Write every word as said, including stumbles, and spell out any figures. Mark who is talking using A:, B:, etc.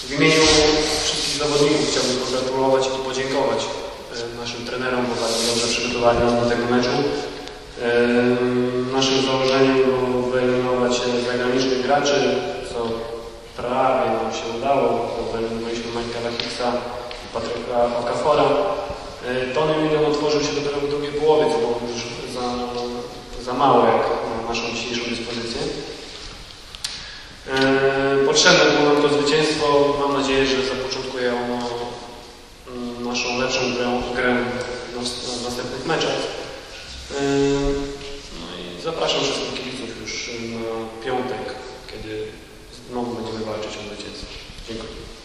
A: W imieniu wszystkich zawodników chciałbym pogratulować i podziękować naszym trenerom, bo bardzo dobrze przygotowali nas do tego meczu. Naszym założeniem było wyeliminować zagranicznych graczy, co prawie nam się udało. Wyeliminowaliśmy Michaela Hicksa i Patryka Okafora. Tony Million otworzył się dopiero w drugiej połowie, co było już za, za mało jak na naszą dzisiejszą dyspozycję. Potrzebne było nam to zwycięstwo. Mam nadzieję, że zapoczątkuje ono naszą lepszą grę, grę w następnych meczach. No i zapraszam wszystkich kibiców już na piątek, kiedy znowu będziemy walczyć o zwycięstwo. Dziękuję.